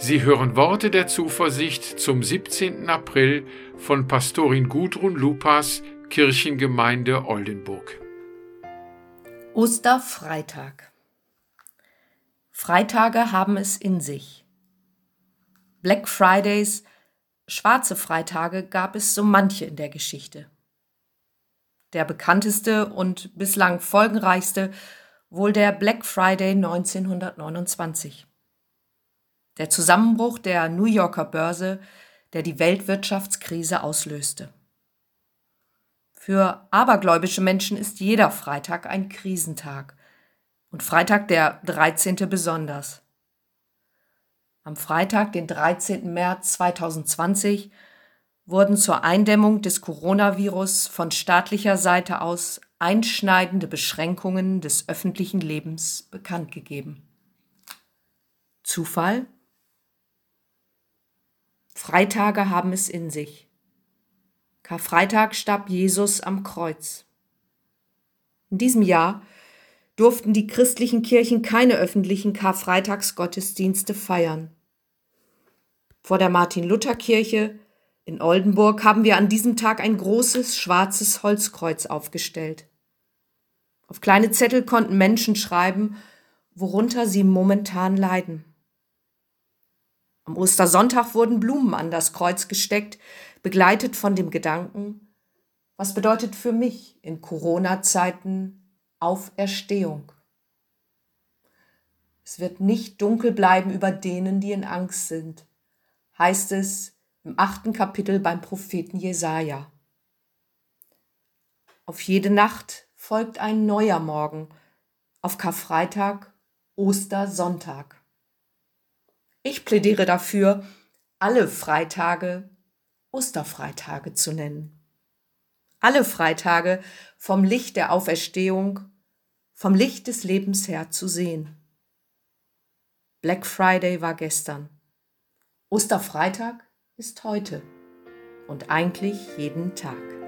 Sie hören Worte der Zuversicht zum 17. April von Pastorin Gudrun Lupas, Kirchengemeinde Oldenburg. Osterfreitag. Freitage haben es in sich. Black Fridays, schwarze Freitage gab es so manche in der Geschichte. Der bekannteste und bislang folgenreichste wohl der Black Friday 1929. Der Zusammenbruch der New Yorker Börse, der die Weltwirtschaftskrise auslöste. Für abergläubische Menschen ist jeder Freitag ein Krisentag und Freitag der 13. besonders. Am Freitag, den 13. März 2020, wurden zur Eindämmung des Coronavirus von staatlicher Seite aus einschneidende Beschränkungen des öffentlichen Lebens bekannt gegeben. Zufall? Freitage haben es in sich. Karfreitag starb Jesus am Kreuz. In diesem Jahr durften die christlichen Kirchen keine öffentlichen Karfreitagsgottesdienste feiern. Vor der Martin-Luther-Kirche in Oldenburg haben wir an diesem Tag ein großes schwarzes Holzkreuz aufgestellt. Auf kleine Zettel konnten Menschen schreiben, worunter sie momentan leiden. Am Ostersonntag wurden Blumen an das Kreuz gesteckt, begleitet von dem Gedanken, was bedeutet für mich in Corona-Zeiten Auferstehung? Es wird nicht dunkel bleiben über denen, die in Angst sind, heißt es im 8. Kapitel beim Propheten Jesaja. Auf jede Nacht folgt ein neuer Morgen, auf Karfreitag, Ostersonntag. Ich plädiere dafür, alle Freitage Osterfreitage zu nennen. Alle Freitage vom Licht der Auferstehung, vom Licht des Lebens her zu sehen. Black Friday war gestern. Osterfreitag ist heute und eigentlich jeden Tag.